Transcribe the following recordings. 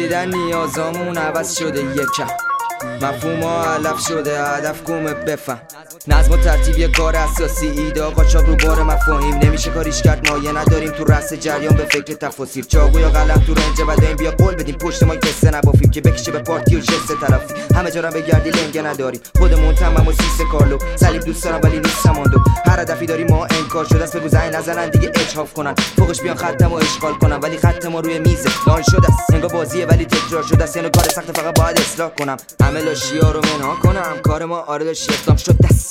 رسیدن نیازامون عوض شده یکم، مفهوم ها علف شده هدف گمه بفهم. نظم و ترتیب یه کار اساسی، ایده قاچاق رو بار مفاهیم نمیشه کاریش کرد. مایه نداریم تو رأس جریان به فکر تفاصیل، چاقو یا قلم تو رنج بداییم بیا قول بدیم پشت ما قصه نبافیم که بکشه به پارتی و جست طرفی. همه جا بگردی لنگه نداریم، خودمون تمام و سیس کارلو صلیب دوست دارم ولی نیستم آندو. هر هدفی داریم ما انکار شده است، بگو زنگ نزنن دیگه اجحاف کنن، فوقش بیان خطم و اشغال کنن ولی خط ما روی میزه لان شده است. انگار بازیه ولی تکرار شده است، یعنی کار سخت فقط باید اصلاح کنم. همه لاشیا رو منها کنم، کار ما آره داشت اقدام شد دست.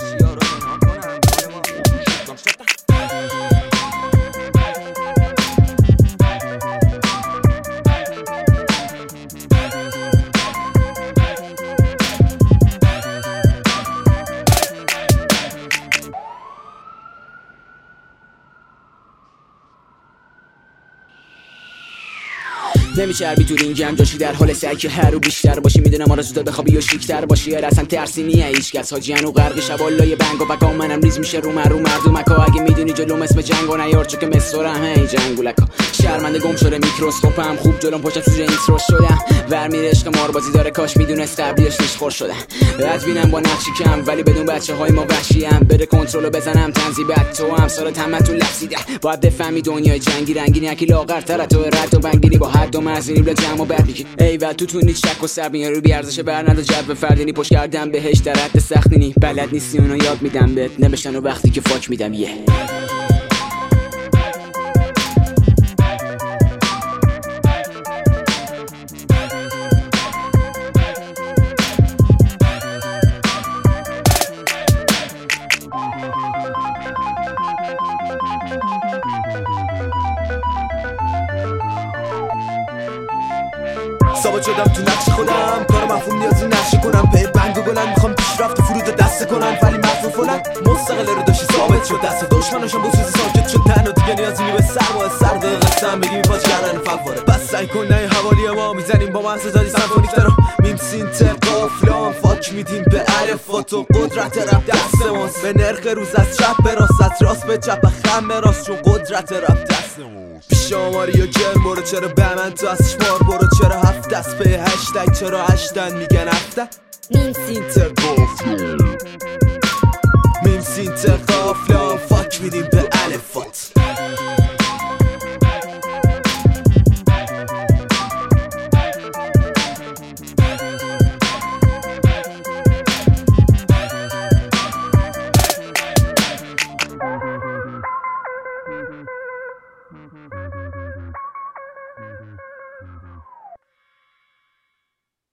نمیشه عربی تو رینگم جاشی در حال سعی که هر رو بیشتر باشی. میدونم آرزو زودت بخوابی یا شیکتر باشی، اصلا ترسی نیه هیچکس. حاجیان و غرق شبالای بنگ و بکا منم ریز میشه رو مردمکا. اگه میدونی جلوم اسم جنگ و نیار چون که مسورم هی جنگولکا. شرمنده گم شده میکروسکوپم، خوب جلوم پشتم تو اینترو شدم. ور میره عشق ماربازی داره، کاش میدونست قبلیش نشخور شدم. بینم با نقشی کم ولی بدون بچه‌های ما وحشیم. بره کنترل بزنم تنظیمت تو هم سال تمتون لفظیده. باید بفهمی دنیای جنگی رنگینی، یکی لاغرتره تو رد و بنگینی با حد و مرزینی بلا جمع و بد میگی ایول تو نیچ شک و سر میاری رو بیارزش برنده جذب فردینی. پشت کردم بهش در حد سختینی، بلد نیستی اونو یاد میدم بهت نبشن و وقتی که فاک میدم یه ثابت شدم تو نقش خودم، کار مفهوم نیازی نقشه کنم. پی بنگ و بلند میخوام پیشرفت و فرود دسته کنن ولی مفهوم فلند مستقل رو داشتی ثابت شد دست دشمناشم با سوز ساکت شد تن و دیگه نیازی نی به سرمایه سرد قسم بگی میپاس کردن فواره. پس سعی کن نه حوالی ما میزنیم با محض دادی سمفونیک درو میم سینت قافلان فاک میدیم به عرفات و قدرت رب دست ماست. به نرخ روز از چپ به راست از راست به چپ خم به راست چون قدرت رب دست ماست. پیش آماری یا جر برو چرا به من تو از شمار برو چرا هفت دست به هشتگ چرا هشتن میگن هفته میم سینت قافلان فاک میدیم به